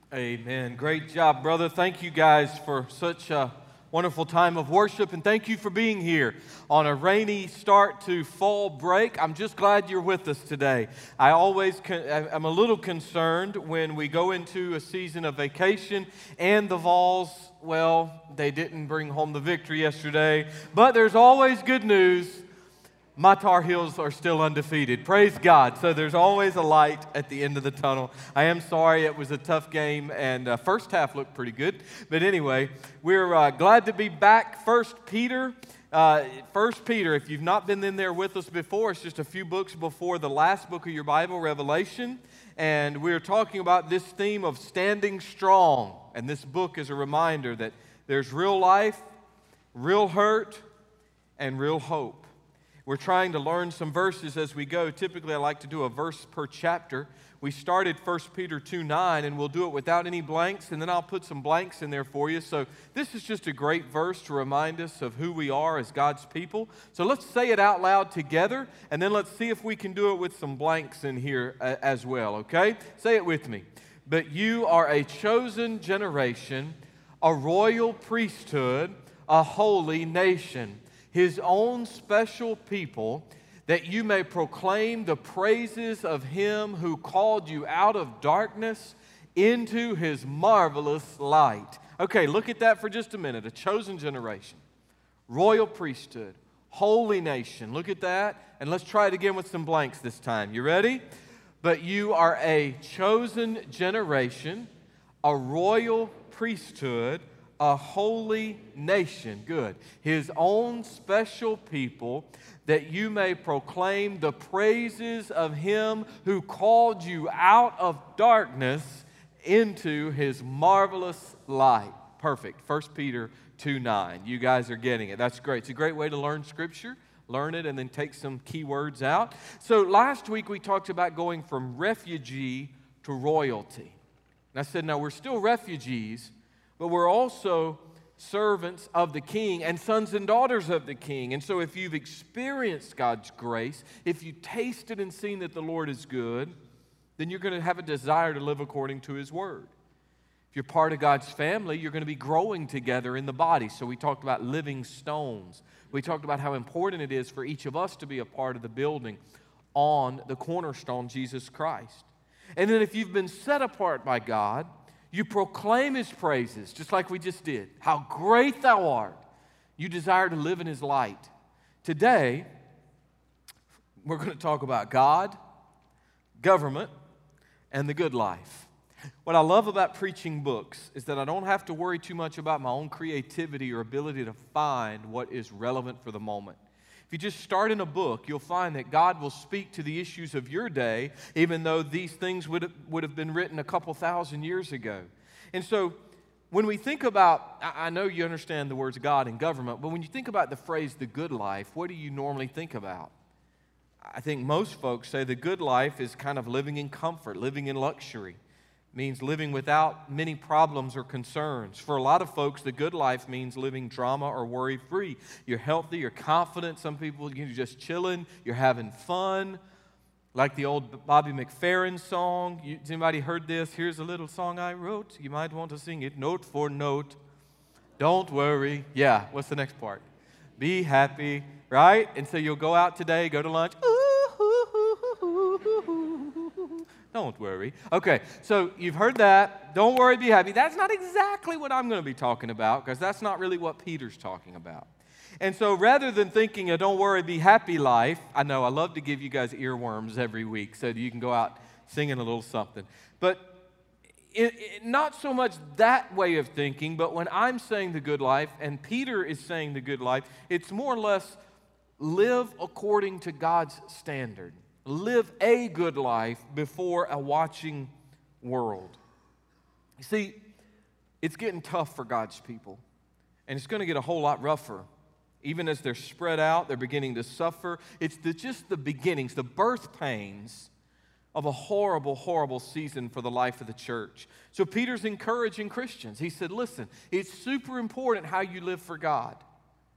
Amen. Great job, brother. Thank you guys for such a wonderful time of worship, and thank you for being here on a rainy start to fall break. I'm just glad you're with us today. I'm a little concerned when we go into a season of vacation and the Vols, well, they didn't bring home the victory yesterday, but there's always good news. My Tar Heels are still undefeated. Praise God. So there's always a light at the end of the tunnel. I am sorry it was a tough game, and first half looked pretty good. But anyway, we're glad to be back. First Peter, if you've not been in there with us before, it's just a few books before the last book of your Bible, Revelation. And we're talking about this theme of standing strong. And this book is a reminder that there's real life, real hurt, and real hope. We're trying to learn some verses as we go. Typically, I like to do a verse per chapter. We started 1 Peter 2:9, and we'll do it without any blanks, and then I'll put some blanks in there for you. So this is just a great verse to remind us of who we are as God's people. So let's say it out loud together, and then let's see if we can do it with some blanks in here as well, okay? Say it with me. But you are a chosen generation, a royal priesthood, a holy nation, His own special people, that you may proclaim the praises of Him who called you out of darkness into His marvelous light. Okay, look at that for just a minute. A chosen generation, royal priesthood, holy nation. Look at that. And let's try it again with some blanks this time. You ready? But you are a chosen generation, a royal priesthood, a holy nation, good, His own special people, that you may proclaim the praises of Him who called you out of darkness into His marvelous light. Perfect. 1 Peter 2:9. You guys are getting it. That's great. It's a great way to learn Scripture. Learn it and then take some key words out. So last week we talked about going from refugee to royalty. And I said, now we're still refugees, but we're also servants of the King and sons and daughters of the King. And so if you've experienced God's grace, if you tasted and seen that the Lord is good, then you're going to have a desire to live according to His Word. If you're part of God's family, you're going to be growing together in the body. So we talked about living stones. We talked about how important it is for each of us to be a part of the building on the cornerstone, Jesus Christ. And then if you've been set apart by God, you proclaim His praises, just like we just did. How great Thou art. You desire to live in His light. Today, we're going to talk about God, government, and the good life. What I love about preaching books is that I don't have to worry too much about my own creativity or ability to find what is relevant for the moment. If you just start in a book, you'll find that God will speak to the issues of your day, even though these things would have been written a couple thousand years ago. And so when we think about, I know you understand the words God and government, but when you think about the phrase the good life, what do you normally think about? I think most folks say the good life is kind of living in comfort, living in luxury. Means living without many problems or concerns. For a lot of folks, the good life means living drama or worry-free. You're healthy, you're confident. Some people, you're just chilling, you're having fun. Like the old Bobby McFerrin song. Has anybody heard this? Here's a little song I wrote. You might want to sing it note for note. Don't worry. Yeah, what's the next part? Be happy, right? And so you'll go out today, go to lunch. Don't worry. Okay, so you've heard that. Don't worry, be happy. That's not exactly what I'm going to be talking about, because that's not really what Peter's talking about. And so rather than thinking a don't worry, be happy life, I know I love to give you guys earworms every week so that you can go out singing a little something. But not so much that way of thinking, but when I'm saying the good life and Peter is saying the good life, it's more or less live according to God's standard. Live a good life before a watching world. You see, it's getting tough for God's people, and it's going to get a whole lot rougher. Even as they're spread out, they're beginning to suffer. It's just the beginnings, the birth pains of a horrible, horrible season for the life of the church. So Peter's encouraging Christians. He said, listen, it's super important how you live for God.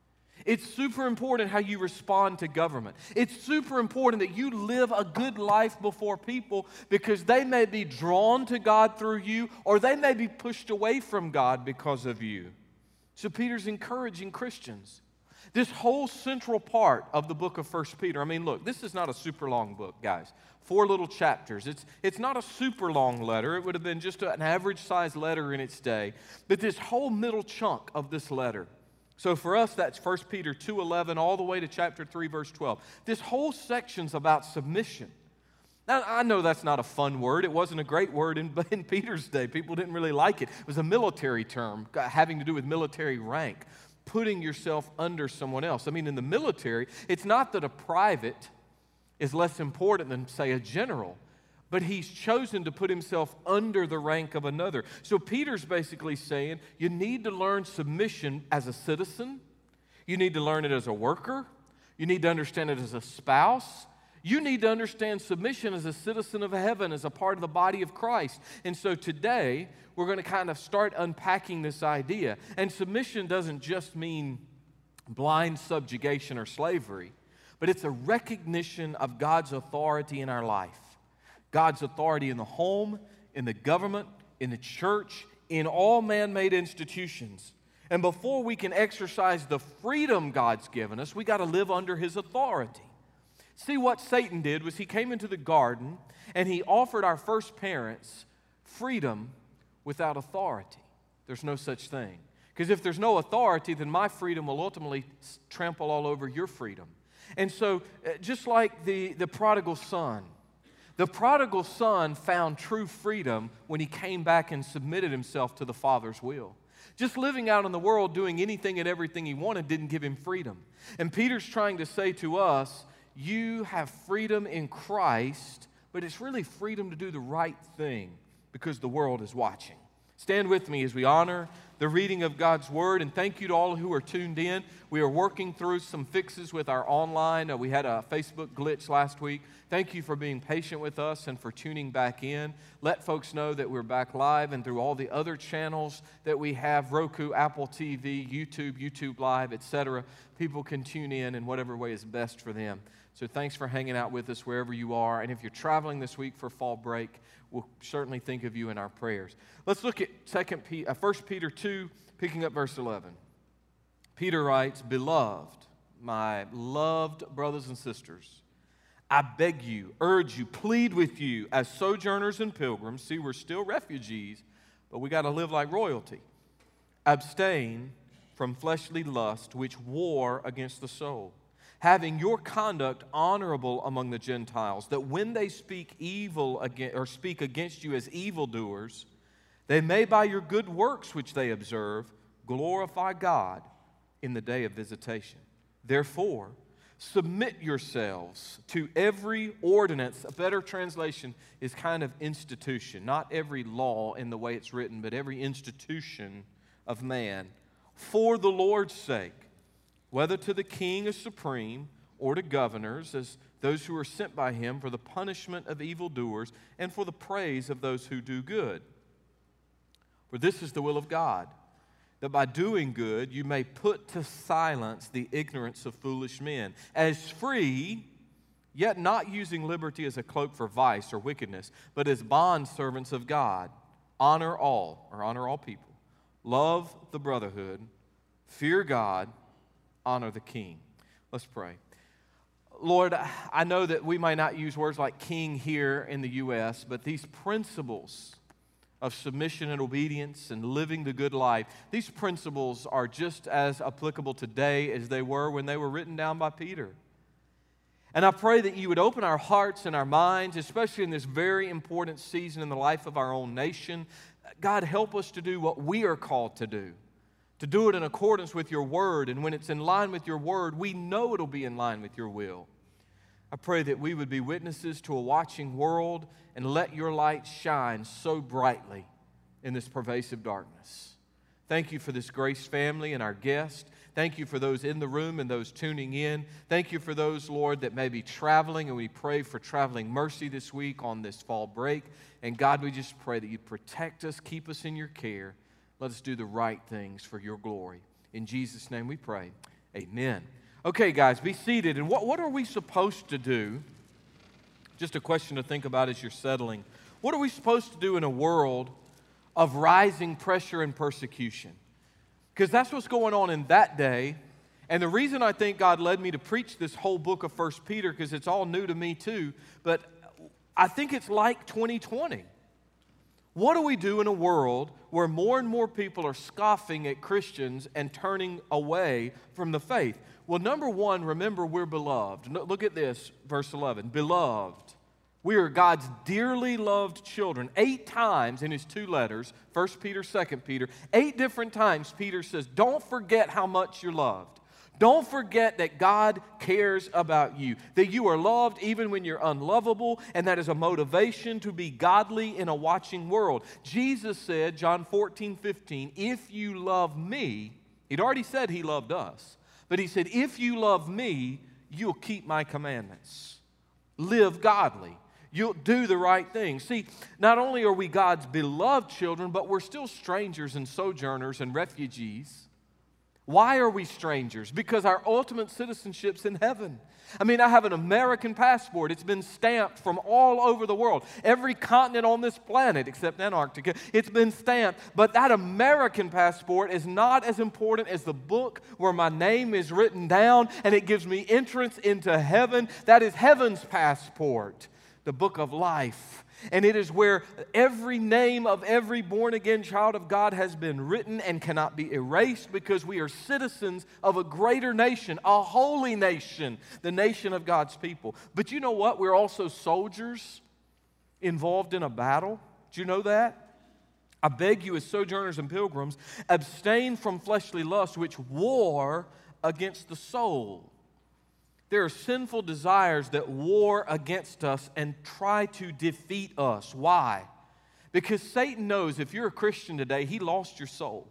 It's super important how you respond to government. It's super important that you live a good life before people because they may be drawn to God through you or they may be pushed away from God because of you. So Peter's encouraging Christians. This whole central part of the book of 1 Peter, I mean, look, this is not a super long book, guys. 4 little chapters. It's not a super long letter. It would have been just an average-sized letter in its day. But this whole middle chunk of this letter, so for us, that's 1 Peter 2:11 all the way to chapter 3, verse 12. This whole section's about submission. Now, I know that's not a fun word. It wasn't a great word in Peter's day. People didn't really like it. It was a military term having to do with military rank, putting yourself under someone else. I mean, in the military, it's not that a private is less important than, say, a general, but he's chosen to put himself under the rank of another. So Peter's basically saying you need to learn submission as a citizen. You need to learn it as a worker. You need to understand it as a spouse. You need to understand submission as a citizen of heaven, as a part of the body of Christ. And so today, we're going to kind of start unpacking this idea. And submission doesn't just mean blind subjugation or slavery, but it's a recognition of God's authority in our life. God's authority in the home, in the government, in the church, in all man-made institutions. And before we can exercise the freedom God's given us, we got to live under His authority. See, what Satan did was he came into the garden and he offered our first parents freedom without authority. There's no such thing. Because if there's no authority, then my freedom will ultimately trample all over your freedom. And so, just like the prodigal son found true freedom when he came back and submitted himself to the Father's will. Just living out in the world doing anything and everything he wanted didn't give him freedom. And Peter's trying to say to us, you have freedom in Christ, but it's really freedom to do the right thing because the world is watching. Stand with me as we honor the reading of God's Word, and thank you to all who are tuned in. We are working through some fixes with our online. We had a Facebook glitch last week. Thank you for being patient with us and for tuning back in. Let folks know that we're back live and through all the other channels that we have, Roku, Apple TV, YouTube Live, etc. People can tune in whatever way is best for them. So thanks for hanging out with us wherever you are. And if you're traveling this week for fall break, we'll certainly think of you in our prayers. Let's look at 1 Peter 2, picking up verse 11. Peter writes, "Beloved, my loved brothers and sisters, I beg you, urge you, plead with you as sojourners and pilgrims." See, we're still refugees, but we got to live like royalty. "Abstain from fleshly lust, which war against the soul, having your conduct honorable among the Gentiles, that when they speak against you as evildoers, they may by your good works which they observe glorify God in the day of visitation. Therefore, submit yourselves to every ordinance." A better translation is kind of institution, not every law in the way it's written, but every institution of man, "for the Lord's sake, whether to the king as supreme or to governors as those who are sent by him for the punishment of evildoers and for the praise of those who do good. For this is the will of God, that by doing good you may put to silence the ignorance of foolish men, as free, yet not using liberty as a cloak for vice or wickedness, but as bondservants of God. Honor all people. Love the brotherhood. Fear God. Honor the king." Let's pray. Lord, I know that we might not use words like king here in the U.S., but these principles of submission and obedience and living the good life, these principles are just as applicable today as they were when they were written down by Peter. And I pray that you would open our hearts and our minds, especially in this very important season in the life of our own nation. God, help us to do what we are called to do it in accordance with your word. And when it's in line with your word, we know it'll be in line with your will. I pray that we would be witnesses to a watching world and let your light shine so brightly in this pervasive darkness. Thank you for this Grace family and our guest. Thank you for those in the room and those tuning in. Thank you for those, Lord, that may be traveling, and we pray for traveling mercy this week on this fall break. And God, we just pray that you'd protect us, keep us in your care. Let us do the right things for your glory. In Jesus' name we pray. Amen. Okay, guys, be seated. And what are we supposed to do? Just a question to think about as you're settling. What are we supposed to do in a world of rising pressure and persecution? Because that's what's going on in that day. And the reason I think God led me to preach this whole book of 1 Peter, because it's all new to me too, but I think it's like 2020. What do we do in a world where more and more people are scoffing at Christians and turning away from the faith? Well, number one, remember we're beloved. Look at this, verse 11. Beloved. We are God's dearly loved children. 8 times in his 2 letters, 1 Peter, 2 Peter, 8 different times Peter says, don't forget how much you're loved. Don't forget that God cares about you, that you are loved even when you're unlovable, and that is a motivation to be godly in a watching world. Jesus said, John 14:15, if you love me, he'd already said he loved us, but he said, if you love me, you'll keep my commandments. Live godly. You'll do the right thing. See, not only are we God's beloved children, but we're still strangers and sojourners and refugees. Why are we strangers? Because our ultimate citizenship's in heaven. I mean, I have an American passport. It's been stamped from all over the world. Every continent on this planet, except Antarctica, it's been stamped. But that American passport is not as important as the book where my name is written down and it gives me entrance into heaven. That is heaven's passport, the book of life. And it is where every name of every born-again child of God has been written and cannot be erased, because we are citizens of a greater nation, a holy nation, the nation of God's people. But you know what? We're also soldiers involved in a battle. Do you know that? I beg you, as sojourners and pilgrims, abstain from fleshly lusts which war against the soul. There are sinful desires that war against us and try to defeat us. Why? Because Satan knows if you're a Christian today, he lost your soul.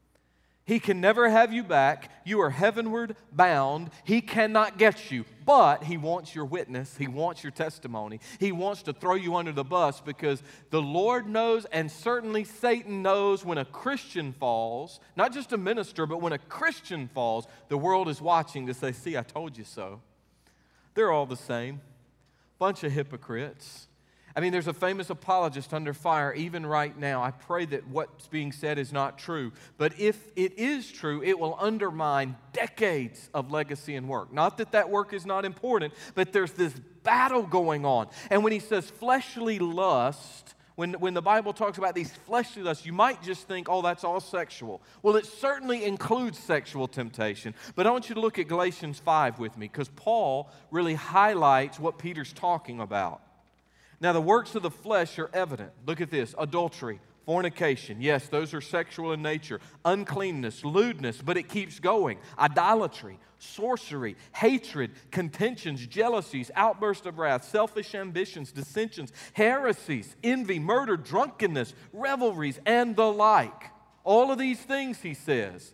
He can never have you back. You are heavenward bound. He cannot get you, but he wants your witness. He wants your testimony. He wants to throw you under the bus, because the Lord knows, and certainly Satan knows, when a Christian falls, not just a minister, but when a Christian falls, the world is watching to say, see, I told you so. They're all the same. Bunch of hypocrites. I mean, there's a famous apologist under fire even right now. I pray that what's being said is not true. But if it is true, it will undermine decades of legacy and work. Not that that work is not important, but there's this battle going on. And when he says fleshly lust, when the Bible talks about these fleshly lusts, you might just think, oh, that's all sexual. Well, it certainly includes sexual temptation. But I want you to look at Galatians 5 with me, because Paul really highlights what Peter's talking about. Now, the works of the flesh are evident. Look at this: adultery, fornication. Yes, those are sexual in nature. Uncleanness, lewdness, but it keeps going. Idolatry, sorcery, hatred, contentions, jealousies, outbursts of wrath, selfish ambitions, dissensions, heresies, envy, murder, drunkenness, revelries, and the like. All of these things, he says.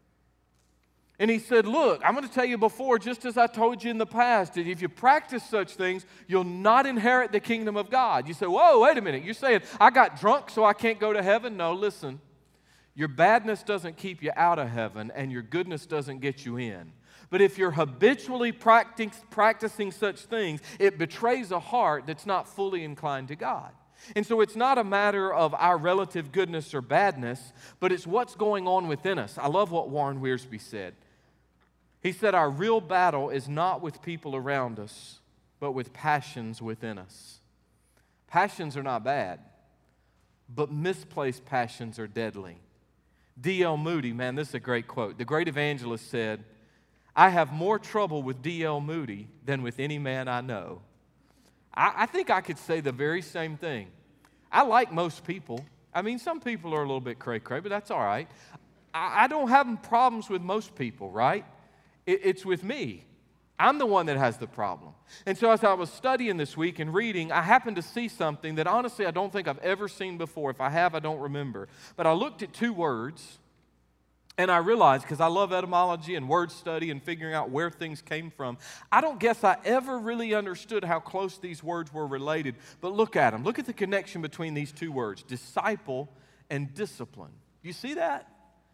And he said, look, I'm going to tell you before, just as I told you in the past, that if you practice such things, you'll not inherit the kingdom of God. You say, whoa, wait a minute. You're saying, I got drunk so I can't go to heaven? No, listen. Your badness doesn't keep you out of heaven, and your goodness doesn't get you in. But if you're habitually practicing such things, it betrays a heart that's not fully inclined to God. And so it's not a matter of our relative goodness or badness, but it's what's going on within us. I love what Warren Wiersbe said. He said, our real battle is not with people around us, but with passions within us. Passions are not bad, but misplaced passions are deadly. D.L. Moody, man, this is a great quote. The great evangelist said, I have more trouble with D.L. Moody than with any man I know. I think I could say the very same thing. I like most people. I mean, some people are a little bit cray-cray, but that's all right. I don't have problems with most people, right? It's with me. I'm the one that has the problem. And so as I was studying this week and reading, I happened to see something that honestly I don't think I've ever seen before. If I have, I don't remember. But I looked at 2 words, and I realized, because I love etymology and word study and figuring out where things came from, I don't guess I ever really understood how close these words were related. But look at them. Look at the connection between these 2 words, disciple and discipline. You see that?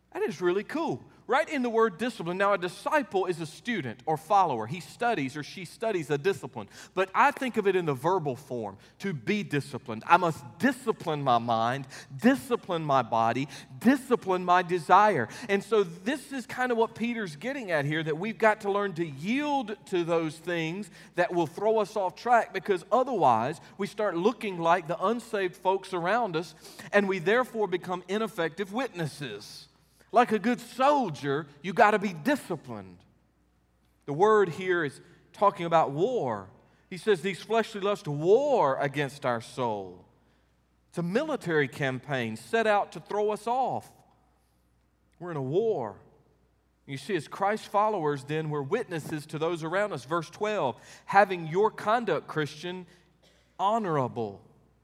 That is really cool. Right in the word discipline. Now, a disciple is a student or follower. He studies or she studies a discipline. But I think of it in the verbal form, to be disciplined. I must discipline my mind, discipline my body, discipline my desire. And so this is kind of what Peter's getting at here, that we've got to learn to yield to those things that will throw us off track, because otherwise we start looking like the unsaved folks around us, and we therefore become ineffective witnesses. Like a good soldier, you got to be disciplined. The word here is talking about war. He says these fleshly lusts war against our soul. It's a military campaign set out to throw us off. We're in a war. You see, as Christ followers, then, we're witnesses to those around us. Verse 12, having your conduct, Christian, honorable,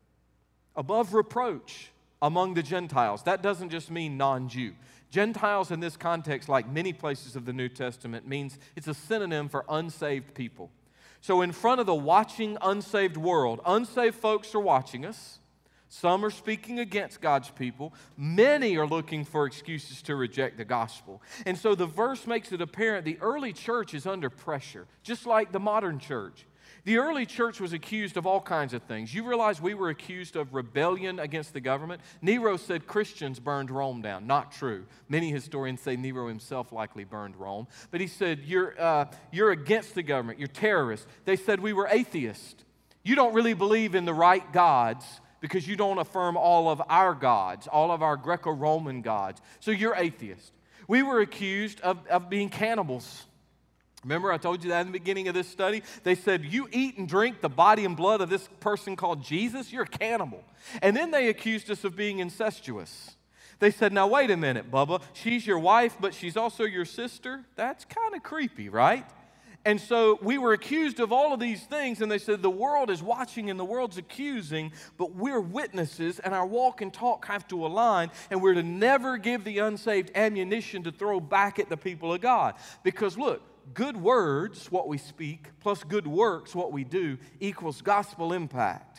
above reproach among the Gentiles. That doesn't just mean non-Jew. Gentiles in this context, like many places of the New Testament, means it's a synonym for unsaved people. So in front of the watching unsaved world, unsaved folks are watching us. Some are speaking against God's people. Many are looking for excuses to reject the gospel. And so the verse makes it apparent the early church is under pressure, just like the modern church. The early church was accused of all kinds of things. You realize we were accused of rebellion against the government? Nero said Christians burned Rome down. Not true. Many historians say Nero himself likely burned Rome. But he said, you're against the government. You're terrorists. They said we were atheists. You don't really believe in the right gods because you don't affirm all of our gods, all of our Greco-Roman gods. So you're atheist. We were accused of being cannibals. Remember, I told you that in the beginning of this study? They said, you eat and drink the body and blood of this person called Jesus, you're a cannibal. And then they accused us of being incestuous. They said, now wait a minute, Bubba, she's your wife, but she's also your sister? That's kind of creepy, right? And so we were accused of all of these things, and they said the world is watching and the world's accusing, but we're witnesses, and our walk and talk have to align, and we're to never give the unsaved ammunition to throw back at the people of God. Because look, good words, what we speak, plus good works, what we do, equals gospel impact.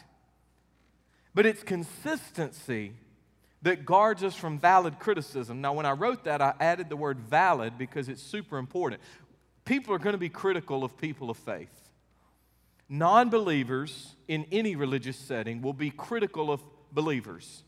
But it's consistency that guards us from valid criticism. Now, when I wrote that, I added the word valid because it's super important. People are going to be critical of people of faith. Non-believers in any religious setting will be critical of believers.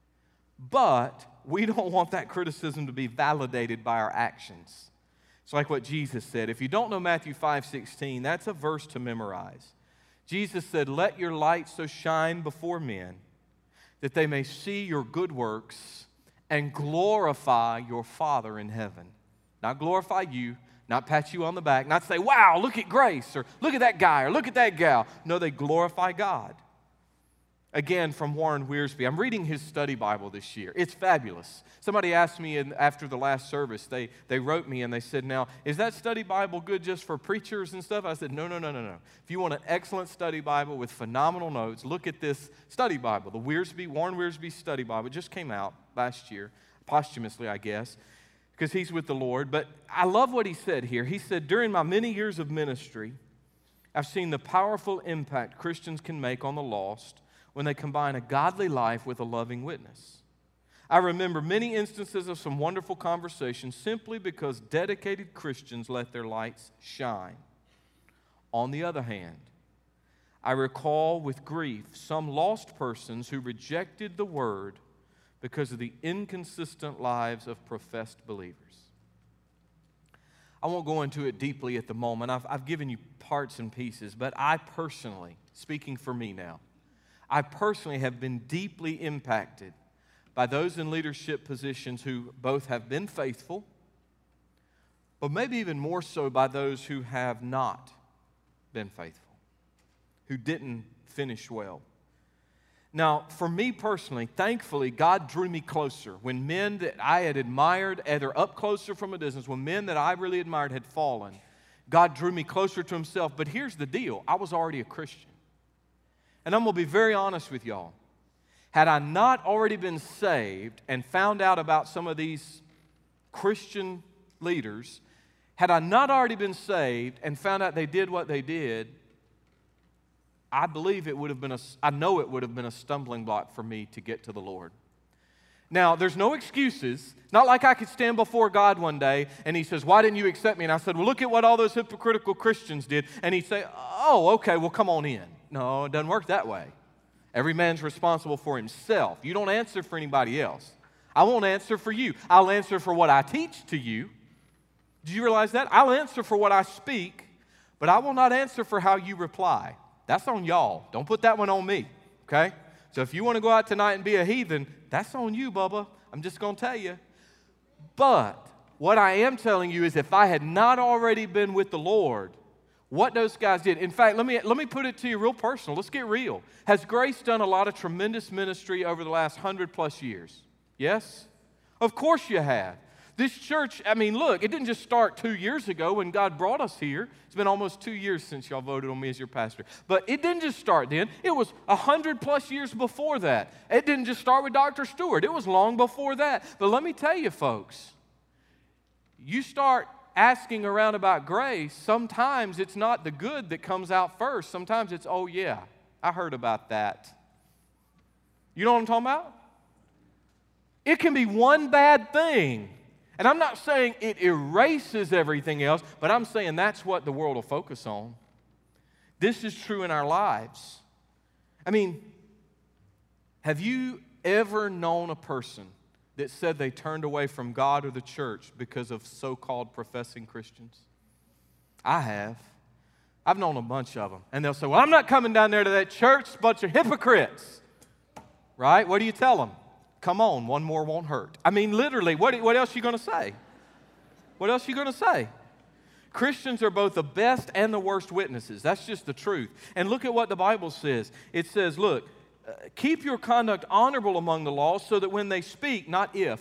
But we don't want that criticism to be validated by our actions. It's like what Jesus said. If you don't know Matthew 5:16, that's a verse to memorize. Jesus said, let your light so shine before men that they may see your good works and glorify your Father in heaven. Not glorify you, not pat you on the back, not say, wow, look at Grace, or look at that guy, or look at that gal. No, they glorify God. Again, from Warren Wiersbe. I'm reading his study Bible this year. It's fabulous. Somebody asked me after the last service, they wrote me and they said, now, is that study Bible good just for preachers and stuff? I said, no. If you want an excellent study Bible with phenomenal notes, look at this study Bible, the Warren Wiersbe study Bible. It just came out last year, posthumously, I guess, because he's with the Lord. But I love what he said here. He said, during my many years of ministry, I've seen the powerful impact Christians can make on the lost when they combine a godly life with a loving witness. I remember many instances of some wonderful conversations simply because dedicated Christians let their lights shine. On the other hand, I recall with grief some lost persons who rejected the word because of the inconsistent lives of professed believers. I won't go into it deeply at the moment. I've given you parts and pieces, but I personally, speaking for me now, I personally have been deeply impacted by those in leadership positions who both have been faithful, but maybe even more so by those who have not been faithful, who didn't finish well. Now, for me personally, thankfully, God drew me closer. When men that I had admired, either up closer from a distance, when men that I really admired had fallen, God drew me closer to himself. But here's the deal. I was already a Christian. And I'm going to be very honest with y'all. Had I not already been saved and found out about some of these Christian leaders, had I not already been saved and found out they did what they did, I know it would have been a stumbling block for me to get to the Lord. Now, there's no excuses. Not like I could stand before God one day and He says, why didn't you accept me? And I said, well, look at what all those hypocritical Christians did. And He'd say, oh, okay, well, come on in. No, it doesn't work that way. Every man's responsible for himself. You don't answer for anybody else. I won't answer for you. I'll answer for what I teach to you. Do you realize that? I'll answer for what I speak, but I will not answer for how you reply. That's on y'all. Don't put that one on me, okay? So if you want to go out tonight and be a heathen, that's on you, Bubba. I'm just going to tell you. But what I am telling you is if I had not already been with the Lord, what those guys did. In fact, let me put it to you real personal. Let's get real. Has Grace done a lot of tremendous ministry over the last 100+ years? Yes? Of course you have. This church, I mean, look, it didn't just start 2 years ago when God brought us here. It's been almost 2 years since y'all voted on me as your pastor. But it didn't just start then. It was 100+ years before that. It didn't just start with Dr. Stewart. It was long before that. But let me tell you, folks, you start asking around about Grace, sometimes it's not the good that comes out first. Sometimes it's, oh yeah, I heard about that. You know what I'm talking about? It can be one bad thing. And I'm not saying it erases everything else, but I'm saying that's what the world will focus on. This is true in our lives. I mean, have you ever known a person that said they turned away from God or the church because of so-called professing Christians? I have. I've known a bunch of them. And they'll say, well, I'm not coming down there to that church, it's a bunch of hypocrites. Right? What do you tell them? Come on, one more won't hurt. I mean, literally, what else are you going to say? What else are you going to say? Christians are both the best and the worst witnesses. That's just the truth. And look at what the Bible says. It says, look, keep your conduct honorable among the lost so that when they speak, not if,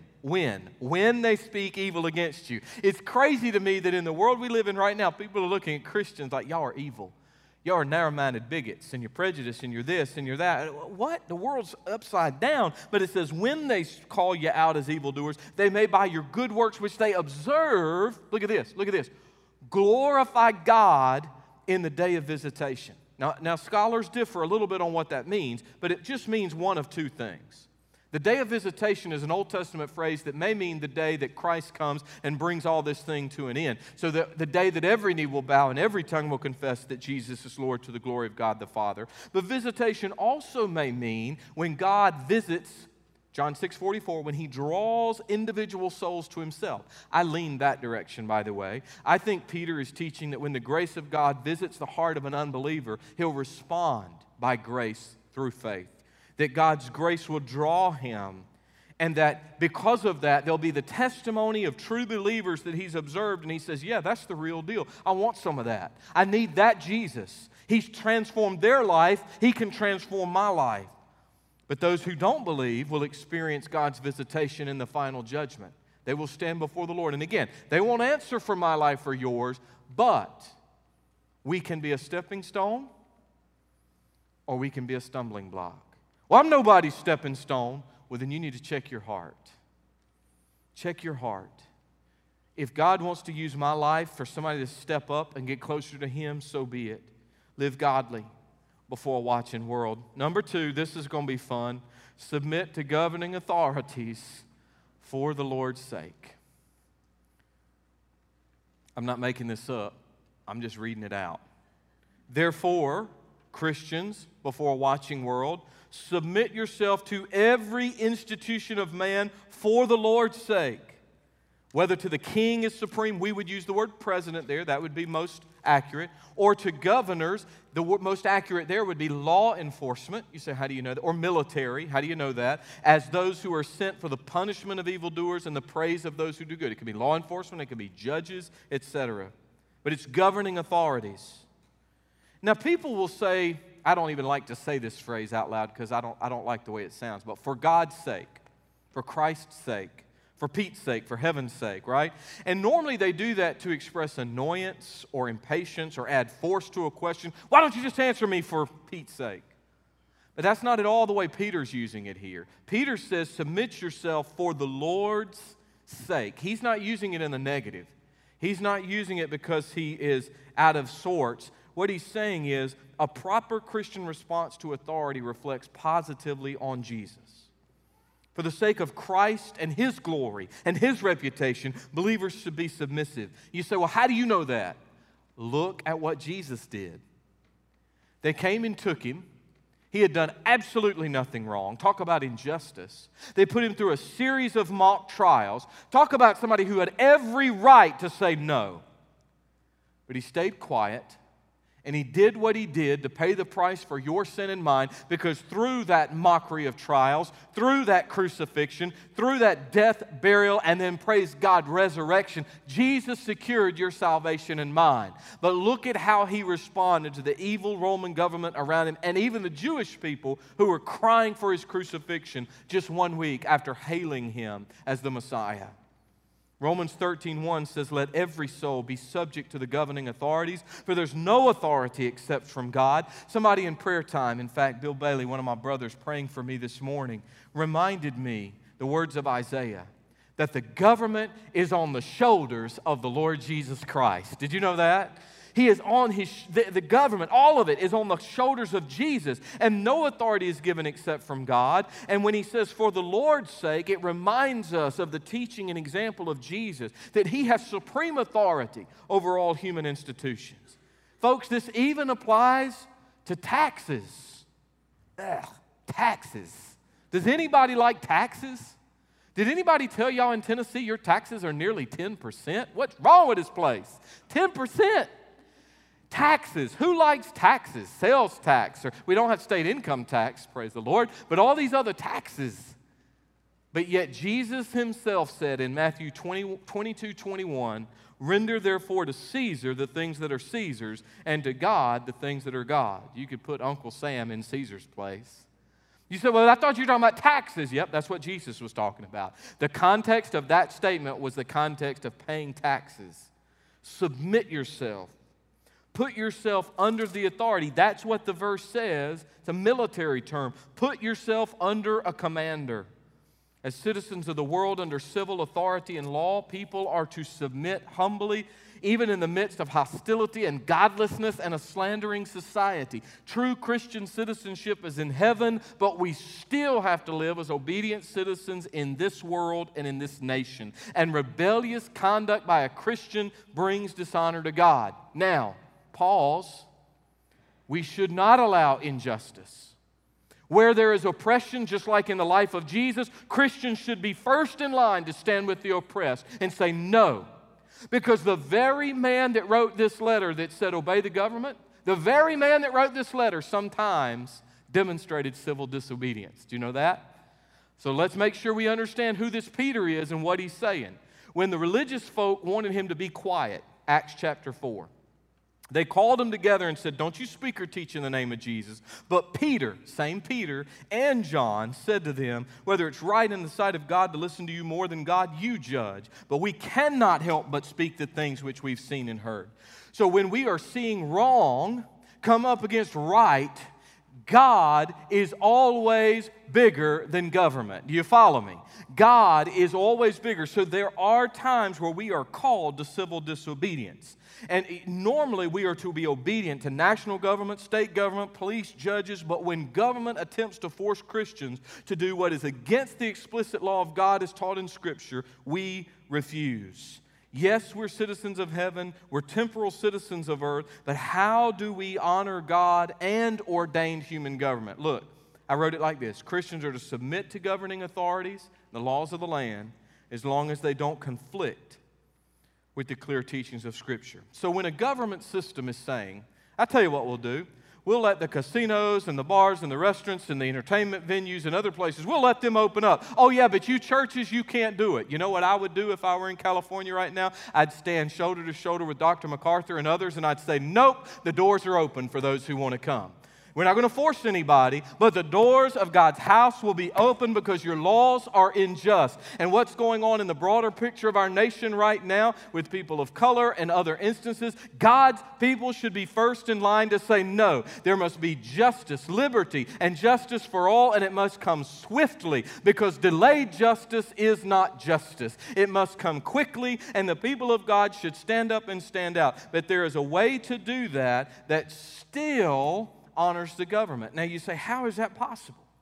when they speak evil against you. It's crazy to me that in the world we live in right now, people are looking at Christians like, y'all are evil. Y'all are narrow-minded bigots, and you're prejudiced, and you're this, and you're that. What? The world's upside down. But it says, when they call you out as evildoers, they may by your good works which they observe, look at this, glorify God in the day of visitation. Now, scholars differ a little bit on what that means, but it just means one of two things. The day of visitation is an Old Testament phrase that may mean the day that Christ comes and brings all this thing to an end. So the day that every knee will bow and every tongue will confess that Jesus is Lord to the glory of God the Father. But visitation also may mean when God visits, John 6:44, when He draws individual souls to Himself. I lean that direction, by the way. I think Peter is teaching that when the grace of God visits the heart of an unbeliever, he'll respond by grace through faith. That God's grace will draw him, and that because of that, there'll be the testimony of true believers that he's observed, and he says, yeah, that's the real deal. I want some of that. I need that Jesus. He's transformed their life. He can transform my life. But those who don't believe will experience God's visitation in the final judgment. They will stand before the Lord. And again, they won't answer for my life or yours, but we can be a stepping stone or we can be a stumbling block. Well, I'm nobody's stepping stone. Well, then you need to check your heart. Check your heart. If God wants to use my life for somebody to step up and get closer to Him, so be it. Live godly before a watching world. Number 2, this is going to be fun. Submit to governing authorities for the Lord's sake. I'm not making this up. I'm just reading it out. Therefore, Christians, before a watching world, submit yourself to every institution of man for the Lord's sake. Whether to the king as supreme, we would use the word president there, that would be most accurate, or to governors, the most accurate there would be law enforcement. You say, how do you know that? Or military, how do you know that? As those who are sent for the punishment of evildoers and the praise of those who do good. It could be law enforcement, it could be judges, etc. But it's governing authorities. Now, people will say, I don't even like to say this phrase out loud because I don't like the way it sounds, but for God's sake, for Christ's sake, for Pete's sake, for heaven's sake, right? And normally they do that to express annoyance or impatience or add force to a question. Why don't you just answer me for Pete's sake? But that's not at all the way Peter's using it here. Peter says, submit yourself for the Lord's sake. He's not using it in the negative. He's not using it because he is out of sorts. What he's saying is a proper Christian response to authority reflects positively on Jesus. For the sake of Christ and His glory and His reputation, believers should be submissive. You say, well, how do you know that? Look at what Jesus did. They came and took Him. He had done absolutely nothing wrong. Talk about injustice. They put Him through a series of mock trials. Talk about somebody who had every right to say no. But He stayed quiet, and He did what He did to pay the price for your sin and mine, because through that mockery of trials, through that crucifixion, through that death, burial, and then, praise God, resurrection, Jesus secured your salvation and mine. But look at how He responded to the evil Roman government around Him, and even the Jewish people who were crying for His crucifixion just 1 week after hailing Him as the Messiah. Romans 13:1 says, let every soul be subject to the governing authorities, for there's no authority except from God. Somebody in prayer time, in fact, Bill Bailey, one of my brothers praying for me this morning, reminded me the words of Isaiah, that the government is on the shoulders of the Lord Jesus Christ. Did you know that? He is on the government, all of it is on the shoulders of Jesus, and no authority is given except from God. And when He says, for the Lord's sake, it reminds us of the teaching and example of Jesus, that He has supreme authority over all human institutions. Folks, this even applies to taxes. Taxes. Does anybody like taxes? Did anybody tell y'all in Tennessee your taxes are nearly 10%? What's wrong with this place? 10%. Taxes. Who likes taxes? Sales tax, or we don't have state income tax, praise the Lord, but all these other taxes. But yet Jesus Himself said in Matthew 22:21, render therefore to Caesar the things that are Caesar's, and to God the things that are God. You could put Uncle Sam in Caesar's place. You said, well, I thought you were talking about taxes. Yep, that's what Jesus was talking about. The context of that statement was the context of paying taxes. Submit yourself. Put yourself under the authority. That's what the verse says. It's a military term. Put yourself under a commander. As citizens of the world under civil authority and law, people are to submit humbly, even in the midst of hostility and godlessness and a slandering society. True Christian citizenship is in heaven, but we still have to live as obedient citizens in this world and in this nation. And rebellious conduct by a Christian brings dishonor to God. Now, pause. We should not allow injustice. Where there is oppression, just like in the life of Jesus, Christians should be first in line to stand with the oppressed and say no. Because the very man that wrote this letter that said obey the government, the very man that wrote this letter sometimes demonstrated civil disobedience. Do you know that? So let's make sure we understand who this Peter is and what he's saying. When the religious folk wanted him to be quiet, Acts chapter 4, they called him together and said, don't you speak or teach in the name of Jesus. But Peter, same Peter, and John said to them, whether it's right in the sight of God to listen to you more than God, you judge. But we cannot help but speak the things which we've seen and heard. So when we are seeing wrong come up against right, God is always bigger than government. Do you follow me? God is always bigger. So there are times where we are called to civil disobedience. And normally we are to be obedient to national government, state government, police, judges, but when government attempts to force Christians to do what is against the explicit law of God as taught in Scripture, we refuse. Yes, we're citizens of heaven, we're temporal citizens of earth, but how do we honor God and ordained human government? Look, I wrote it like this. Christians are to submit to governing authorities, the laws of the land, as long as they don't conflict with the clear teachings of Scripture. So when a government system is saying, I tell you what we'll do, we'll let the casinos and the bars and the restaurants and the entertainment venues and other places, we'll let them open up. Oh yeah, but you churches, you can't do it. You know what I would do if I were in California right now? I'd stand shoulder to shoulder with Dr. MacArthur and others, and I'd say, nope, the doors are open for those who want to come. We're not going to force anybody, but the doors of God's house will be open because your laws are unjust. And what's going on in the broader picture of our nation right now with people of color and other instances, God's people should be first in line to say no. There must be justice, liberty, and justice for all, and it must come swiftly because delayed justice is not justice. It must come quickly, and the people of God should stand up and stand out. But there is a way to do that that still honors the government. Now you say, how is that possible?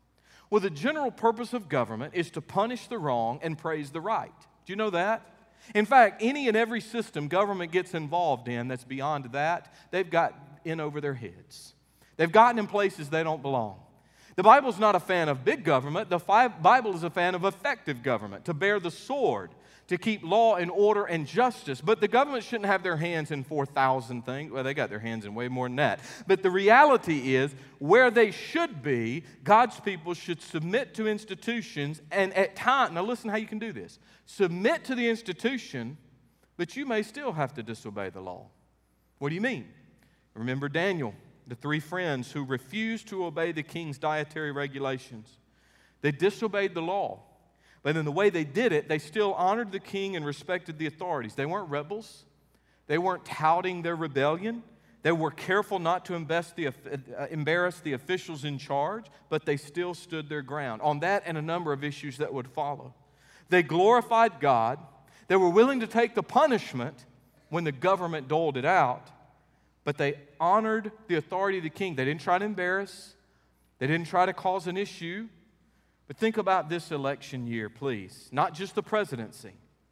Well, the general purpose of government is to punish the wrong and praise the right. Do you know that? In fact, any and every system government gets involved in that's beyond that, they've got in over their heads. They've gotten in places they don't belong. The Bible's not a fan of big government. The Bible is a fan of effective government, to bear the sword, to keep law and order and justice. But the government shouldn't have their hands in 4,000 things. Well, they got their hands in way more than that. But the reality is, where they should be, God's people should submit to institutions, and at times, now listen how you can do this. Submit to the institution, but you may still have to disobey the law. What do you mean? Remember Daniel, the 3 friends who refused to obey the king's dietary regulations. They disobeyed the law. But in the way they did it, they still honored the king and respected the authorities. They weren't rebels. They weren't touting their rebellion. They were careful not to embarrass the officials in charge, but they still stood their ground on that and a number of issues that would follow. They glorified God. They were willing to take the punishment when the government doled it out, but they honored the authority of the king. They didn't try to embarrass. They didn't try to cause an issue. But think about this election year, please. Not just the presidency.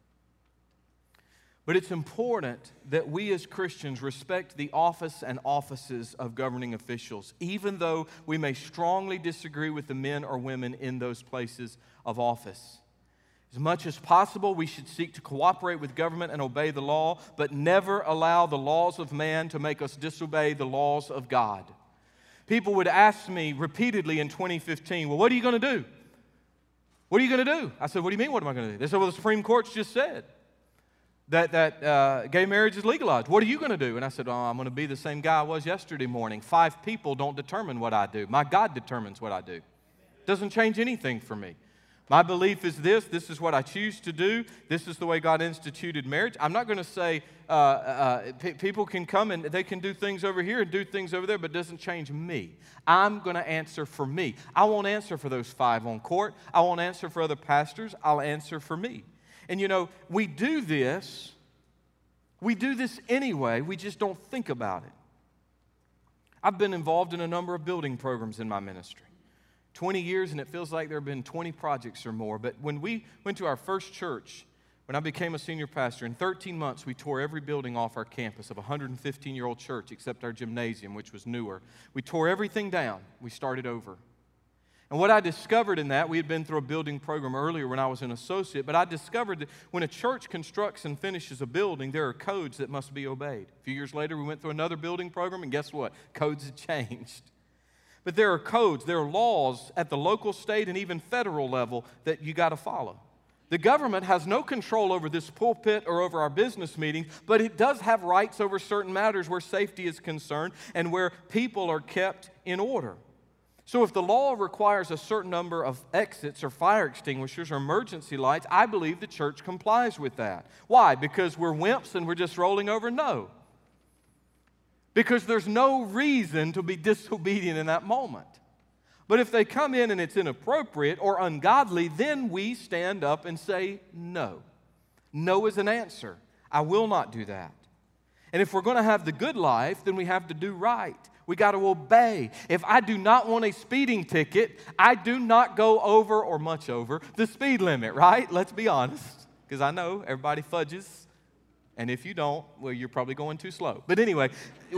But it's important that we as Christians respect the office and offices of governing officials, even though we may strongly disagree with the men or women in those places of office. As much as possible, we should seek to cooperate with government and obey the law, but never allow the laws of man to make us disobey the laws of God. People would ask me repeatedly in 2015, well, what are you going to do? What are you going to do? I said, what do you mean, what am I going to do? They said, well, the Supreme Court's just said that gay marriage is legalized. What are you going to do? And I said, oh, I'm going to be the same guy I was yesterday morning. 5 people don't determine what I do. My God determines what I do. It doesn't change anything for me. My belief is this is what I choose to do, this is the way God instituted marriage. I'm not going to say people can come and they can do things over here and do things over there, but it doesn't change me. I'm going to answer for me. I won't answer for those 5 on court. I won't answer for other pastors. I'll answer for me. And you know, we do this anyway, we just don't think about it. I've been involved in a number of building programs in my ministry. 20 years, and it feels like there have been 20 projects or more. But when we went to our first church, when I became a senior pastor, in 13 months, we tore every building off our campus of a 115-year-old church, except our gymnasium, which was newer. We tore everything down. We started over. And what I discovered in that, we had been through a building program earlier when I was an associate, but I discovered that when a church constructs and finishes a building, there are codes that must be obeyed. A few years later, we went through another building program, and guess what? Codes had changed. But there are codes, there are laws at the local, state, and even federal level that you got to follow. The government has no control over this pulpit or over our business meetings, but it does have rights over certain matters where safety is concerned and where people are kept in order. So if the law requires a certain number of exits or fire extinguishers or emergency lights, I believe the church complies with that. Why? Because we're wimps and we're just rolling over? No. Because there's no reason to be disobedient in that moment. But if they come in and it's inappropriate or ungodly, then we stand up and say no. No is an answer. I will not do that. And if we're going to have the good life, then we have to do right. We got to obey. If I do not want a speeding ticket, I do not go over or much over the speed limit, right? Let's be honest, because I know everybody fudges. And if you don't, well, you're probably going too slow. But anyway,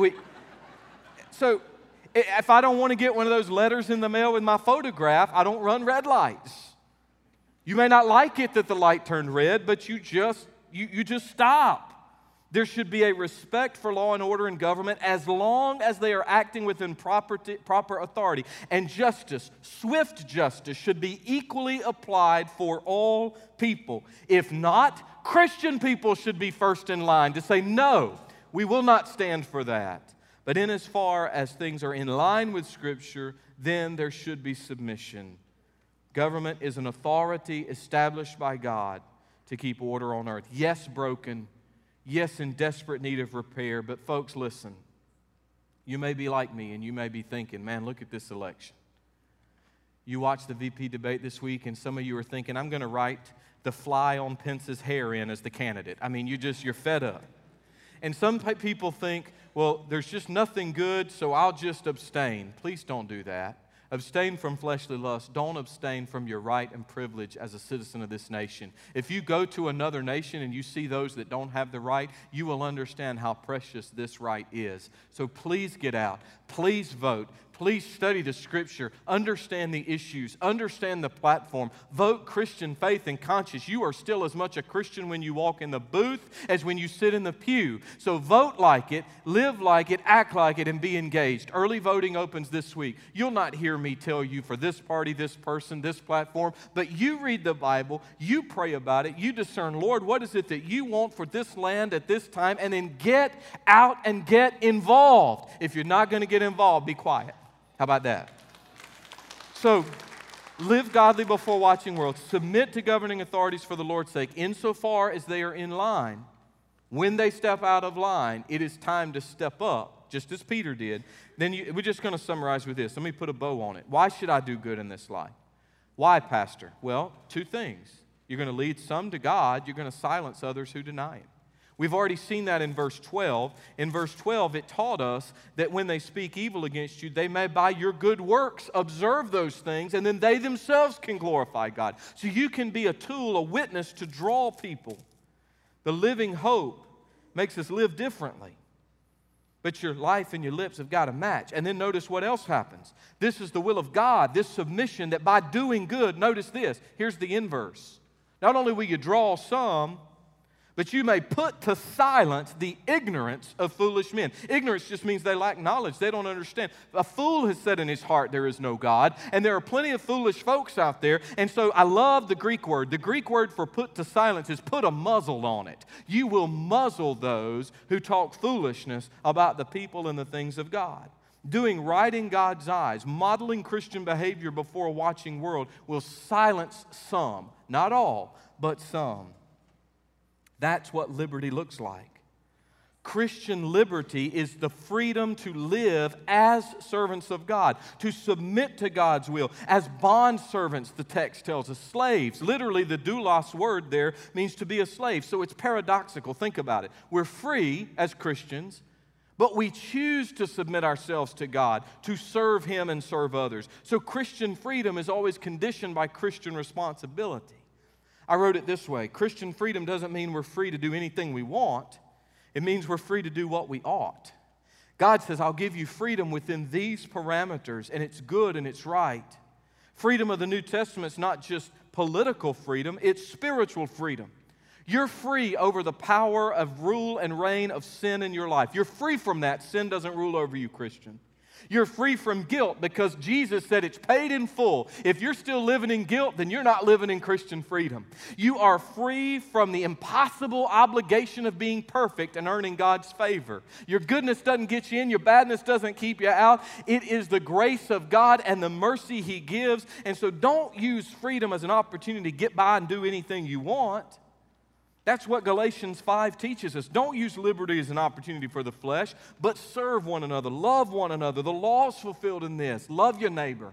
so if I don't want to get one of those letters in the mail with my photograph, I don't run red lights. You may not like it that the light turned red, but you just stop. There should be a respect for law and order in government as long as they are acting within proper authority. And justice, swift justice, should be equally applied for all people. If not, Christian people should be first in line to say, no, we will not stand for that. But in as far as things are in line with Scripture, then there should be submission. Government is an authority established by God to keep order on earth. Yes, broken. Yes, in desperate need of repair. But folks, listen. You may be like me and you may be thinking, man, look at this election. You watched the VP debate this week and some of you are thinking, I'm going to write the fly on Pence's hair in as the candidate. I mean, you're fed up. And some people think, well, there's just nothing good, so I'll just abstain. Please don't do that. Abstain from fleshly lust. Don't abstain from your right and privilege as a citizen of this nation. If you go to another nation and you see those that don't have the right, you will understand how precious this right is. So please get out. Please vote. Please study the Scripture. Understand the issues. Understand the platform. Vote Christian faith and conscience. You are still as much a Christian when you walk in the booth as when you sit in the pew. So vote like it, live like it, act like it, and be engaged. Early voting opens this week. You'll not hear me tell you for this party, this person, this platform, but you read the Bible, you pray about it, you discern, Lord, what is it that you want for this land at this time, and then get out and get involved. If you're not going to get involved, be quiet. How about that? So, live godly before watching world. Submit to governing authorities for the Lord's sake, insofar as they are in line. When they step out of line, it is time to step up, just as Peter did. Then we're just going to summarize with this. Let me put a bow on it. Why should I do good in this life? Why, Pastor? Well, two things. You're going to lead some to God. You're going to silence others who deny Him. We've already seen that in verse 12. In verse 12, it taught us that when they speak evil against you, they may by your good works observe those things, and then they themselves can glorify God. So you can be a tool, a witness to draw people. The living hope makes us live differently. But your life and your lips have got to match. And then notice what else happens. This is the will of God, this submission that by doing good, notice this, here's the inverse. Not only will you draw some, but you may put to silence the ignorance of foolish men. Ignorance just means they lack knowledge. They don't understand. A fool has said in his heart there is no God, and there are plenty of foolish folks out there. And so I love the Greek word. The Greek word for put to silence is put a muzzle on it. You will muzzle those who talk foolishness about the people and the things of God. Doing right in God's eyes, modeling Christian behavior before a watching world will silence some, not all, but some. That's what liberty looks like. Christian liberty is the freedom to live as servants of God, to submit to God's will, as bond servants, the text tells us, slaves. Literally, the doulos word there means to be a slave, so it's paradoxical. Think about it. We're free as Christians, but we choose to submit ourselves to God, to serve Him and serve others. So Christian freedom is always conditioned by Christian responsibility. I wrote it this way. Christian freedom doesn't mean we're free to do anything we want. It means we're free to do what we ought. God says, I'll give you freedom within these parameters, and it's good and it's right. Freedom of the New Testament is not just political freedom, it's spiritual freedom. You're free over the power of rule and reign of sin in your life. You're free from that. Sin doesn't rule over you, Christian. You're free from guilt because Jesus said it's paid in full. If you're still living in guilt, then you're not living in Christian freedom. You are free from the impossible obligation of being perfect and earning God's favor. Your goodness doesn't get you in. Your badness doesn't keep you out. It is the grace of God and the mercy He gives. And so don't use freedom as an opportunity to get by and do anything you want. That's what Galatians 5 teaches us. Don't use liberty as an opportunity for the flesh, but serve one another, love one another. The law is fulfilled in this. Love your neighbor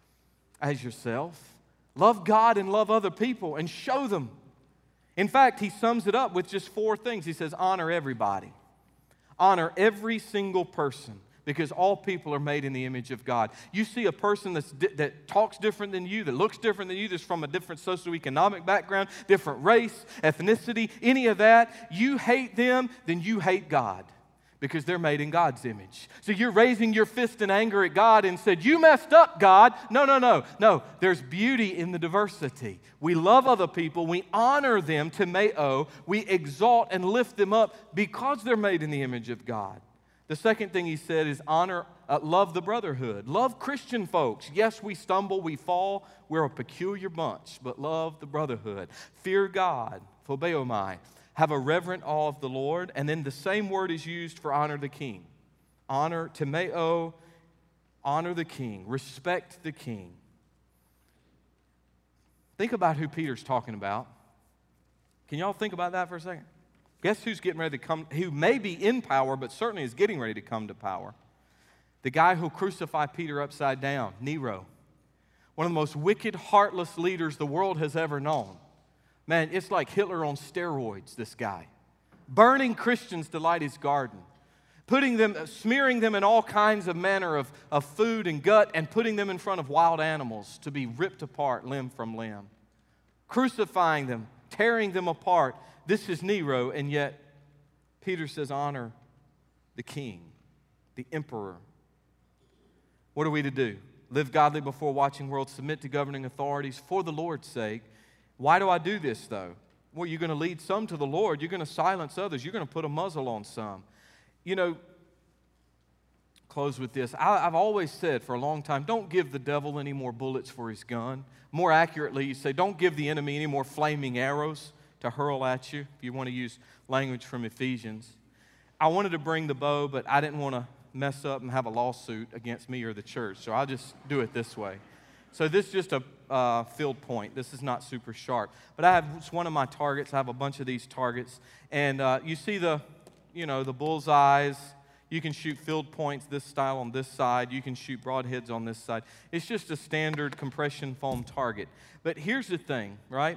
as yourself. Love God and love other people and show them. In fact, he sums it up with just 4 things. He says, honor everybody. Honor every single person, because all people are made in the image of God. You see a person that talks different than you, that looks different than you, that's from a different socioeconomic background, different race, ethnicity, any of that, you hate them, then you hate God, because they're made in God's image. So you're raising your fist in anger at God and said, you messed up, God. No. There's beauty in the diversity. We love other people. We honor them, timeo. We exalt and lift them up because they're made in the image of God. The second thing he said is love the brotherhood. Love Christian folks. Yes, we stumble, we fall. We're a peculiar bunch, but love the brotherhood. Fear God, phobeomai. Have a reverent awe of the Lord. And then the same word is used for honor the king. Honor, timeo, honor the king. Respect the king. Think about who Peter's talking about. Can y'all think about that for a second? Guess who's getting ready to come, who may be in power, but certainly is getting ready to come to power? The guy who'll crucify Peter upside down, Nero. One of the most wicked, heartless leaders the world has ever known. Man, it's like Hitler on steroids, this guy. Burning Christians to light his garden. smearing them in all kinds of manner of food and gut, and putting them in front of wild animals to be ripped apart limb from limb. Crucifying them, tearing them apart. This is Nero, and yet Peter says, honor the king, the emperor. What are we to do? Live godly before a watching world, submit to governing authorities for the Lord's sake. Why do I do this, though? Well, you're going to lead some to the Lord. You're going to silence others. You're going to put a muzzle on some. You know, close with this. I've always said for a long time, don't give the devil any more bullets for his gun. More accurately, you say, don't give the enemy any more flaming arrows to hurl at you, if you want to use language from Ephesians. I wanted to bring the bow, but I didn't want to mess up and have a lawsuit against me or the church, so I'll just do it this way. So this is just a field point. This is not super sharp. But it's one of my targets. I have a bunch of these targets. And you see the bullseyes. You can shoot field points this style on this side. You can shoot broadheads on this side. It's just a standard compression foam target. But here's the thing, right?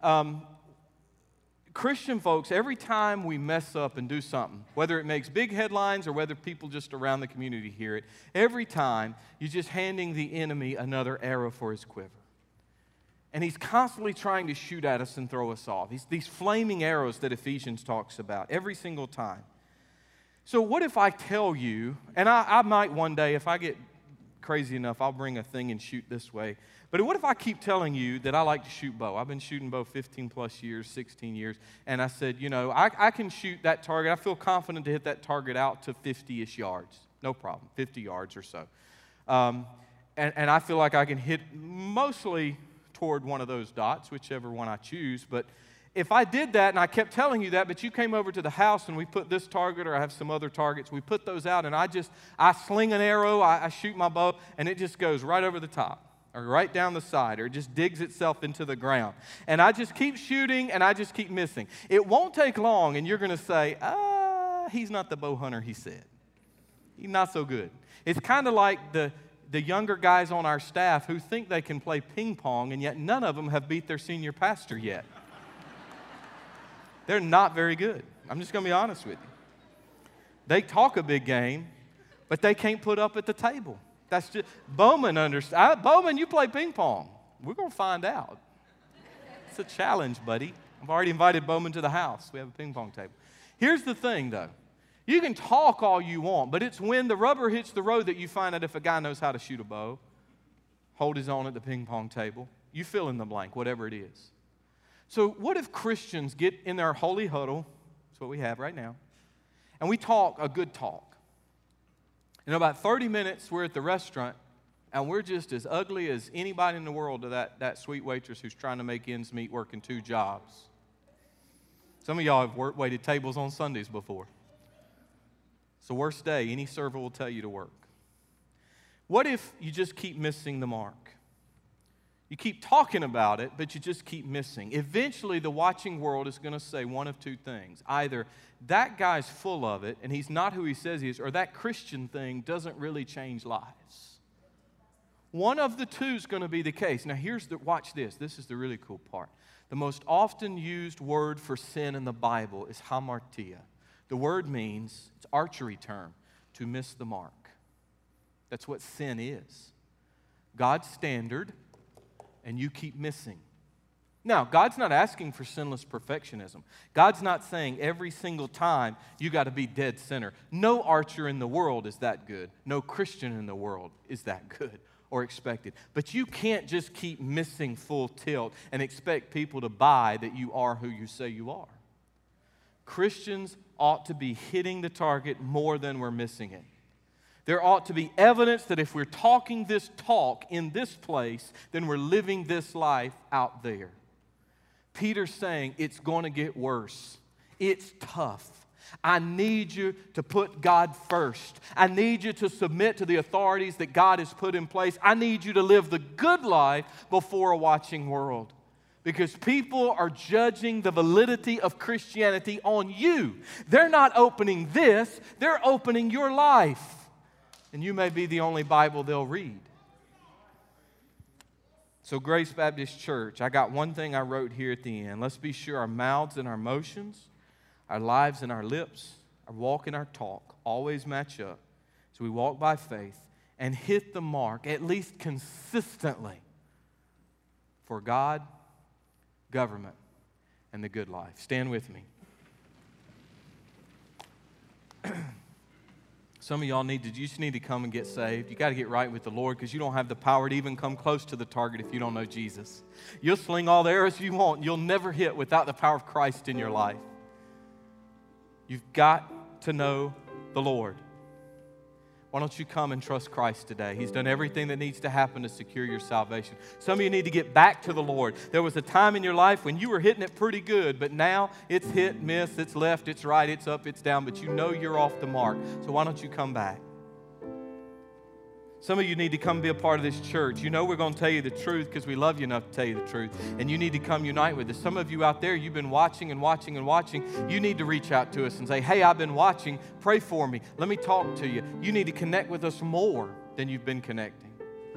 Christian folks, every time we mess up and do something, whether it makes big headlines or whether people just around the community hear it, every time you're just handing the enemy another arrow for his quiver. And he's constantly trying to shoot at us and throw us off. These flaming arrows that Ephesians talks about every single time. So what if I tell you, and I might one day, if I get crazy enough, I'll bring a thing and shoot this way. But what if I keep telling you that I like to shoot bow? I've been shooting bow 15 plus years, 16 years, and I said, I can shoot that target. I feel confident to hit that target out to 50-ish yards. No problem, 50 yards or so. And I feel like I can hit mostly toward one of those dots, whichever one I choose. But if I did that and I kept telling you that, but you came over to the house and we put this target, or I have some other targets, we put those out, and I sling an arrow, I shoot my bow, and it just goes right over the top, or right down the side, or it just digs itself into the ground. And I just keep shooting, and I just keep missing. It won't take long, and you're going to say, he's not the bow hunter he said. He's not so good. It's kind of like the younger guys on our staff who think they can play ping pong, and yet none of them have beat their senior pastor yet. They're not very good. I'm just going to be honest with you. They talk a big game, but they can't put up at the table. That's just, Bowman understands. Bowman, you play ping pong. We're going to find out. It's a challenge, buddy. I've already invited Bowman to the house. We have a ping pong table. Here's the thing, though. You can talk all you want, but it's when the rubber hits the road that you find out if a guy knows how to shoot a bow, hold his own at the ping pong table. You fill in the blank, whatever it is. So what if Christians get in their holy huddle, that's what we have right now, and we talk a good talk. In about 30 minutes, we're at the restaurant, and we're just as ugly as anybody in the world to that sweet waitress who's trying to make ends meet working 2 jobs. Some of y'all have waited tables on Sundays before. It's the worst day. Any server will tell you to work. What if you just keep missing the mark? You keep talking about it, but you just keep missing. Eventually, the watching world is going to say one of 2 things. Either that guy's full of it, and he's not who he says he is, or that Christian thing doesn't really change lives. One of the 2 is going to be the case. Now, watch this. This is the really cool part. The most often used word for sin in the Bible is hamartia. The word means, it's archery term, to miss the mark. That's what sin is. God's standard, and you keep missing. Now, God's not asking for sinless perfectionism. God's not saying every single time you got to be dead center. No archer in the world is that good. No Christian in the world is that good or expected. But you can't just keep missing full tilt and expect people to buy that you are who you say you are. Christians ought to be hitting the target more than we're missing it. There ought to be evidence that if we're talking this talk in this place, then we're living this life out there. Peter's saying it's going to get worse. It's tough. I need you to put God first. I need you to submit to the authorities that God has put in place. I need you to live the good life before a watching world. Because people are judging the validity of Christianity on you. They're not opening this, they're opening your life. And you may be the only Bible they'll read. So Grace Baptist Church, I got one thing I wrote here at the end. Let's be sure our mouths and our motions, our lives and our lips our walk and our talk always match up. So we walk by faith and hit the mark, at least consistently, for God, government, and the good life. Stand with me. Some of y'all just need to come and get saved. You got to get right with the Lord because you don't have the power to even come close to the target if you don't know Jesus. You'll sling all the arrows you want. You'll never hit without the power of Christ in your life. You've got to know the Lord. Why don't you come and trust Christ today? He's done everything that needs to happen to secure your salvation. Some of you need to get back to the Lord. There was a time in your life when you were hitting it pretty good, but now it's hit, miss, it's left, it's right, it's up, it's down, but you know you're off the mark. So why don't you come back? Some of you need to come be a part of this church. You know we're going to tell you the truth because we love you enough to tell you the truth. And you need to come unite with us. Some of you out there, you've been watching and watching and watching. You need to reach out to us and say, hey, I've been watching. Pray for me. Let me talk to you. You need to connect with us more than you've been connecting.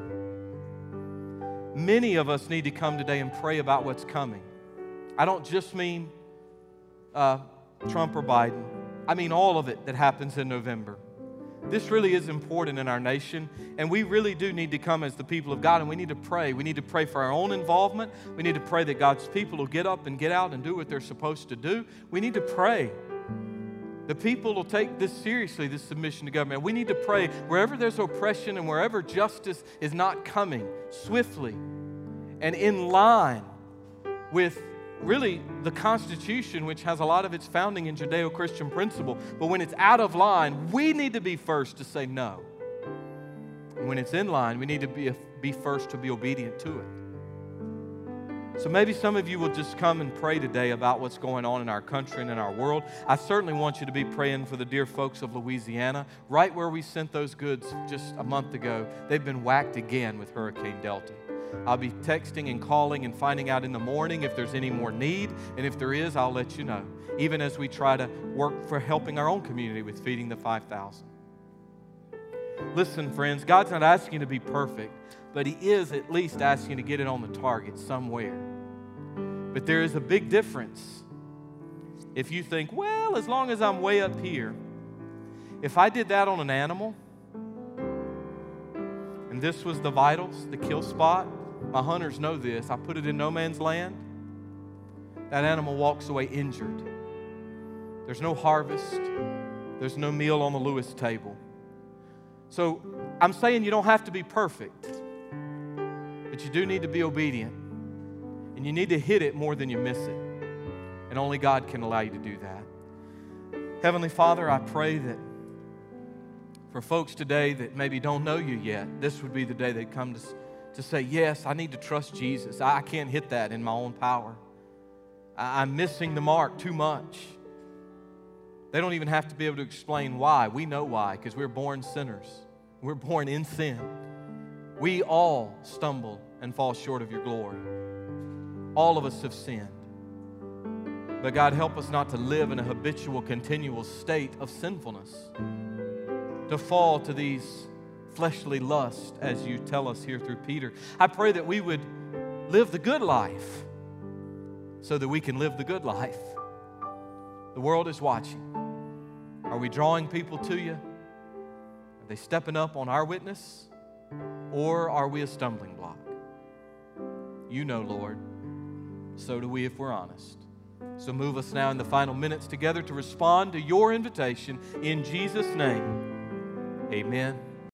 Many of us need to come today and pray about what's coming. I don't just mean Trump or Biden. I mean all of it that happens in November. This really is important in our nation, and we really do need to come as the people of God, and we need to pray. We need to pray for our own involvement. We need to pray that God's people will get up and get out and do what they're supposed to do. We need to pray. The people will take this seriously, this submission to government. We need to pray wherever there's oppression and wherever justice is not coming swiftly and in line with really the Constitution, which has a lot of its founding in Judeo-Christian principle. But when it's out of line, we need to be first to say no. And when it's in line, we need to be first to be obedient to it. So maybe some of you will just come and pray today about what's going on in our country and in our world. I certainly want you to be praying for the dear folks of Louisiana, right where we sent those goods just a month ago. They've been whacked again with Hurricane Delta. I'll be texting and calling and finding out in the morning if there's any more need, and if there is, I'll let you know, even as we try to work for helping our own community with feeding the 5,000. Listen, friends, God's not asking you to be perfect, but He is at least asking you to get it on the target somewhere. But there is a big difference if you think, well, as long as I'm way up here. If I did that on an animal, and this was the vitals, the kill spot, my hunters know this. I put it in no man's land. That animal walks away injured. There's no harvest. There's no meal on the Lewis table. So I'm saying you don't have to be perfect, but you do need to be obedient. And you need to hit it more than you miss it. And only God can allow you to do that. Heavenly Father, I pray that for folks today that maybe don't know you yet, this would be the day they come to say, yes, I need to trust Jesus. I can't hit that in my own power. I'm missing the mark too much. They don't even have to be able to explain why. We know why, because we're born sinners. We're born in sin. We all stumble and fall short of your glory. All of us have sinned. But God, help us not to live in a habitual, continual state of sinfulness, to fall to these fleshly lusts, as you tell us here through Peter. I pray that we would live the good life so that we can live the good life. The world is watching. Are we drawing people to you? Are they stepping up on our witness? Or are we a stumbling block? You know, Lord. So do we if we're honest. So move us now in the final minutes together to respond to your invitation in Jesus' name. Amen.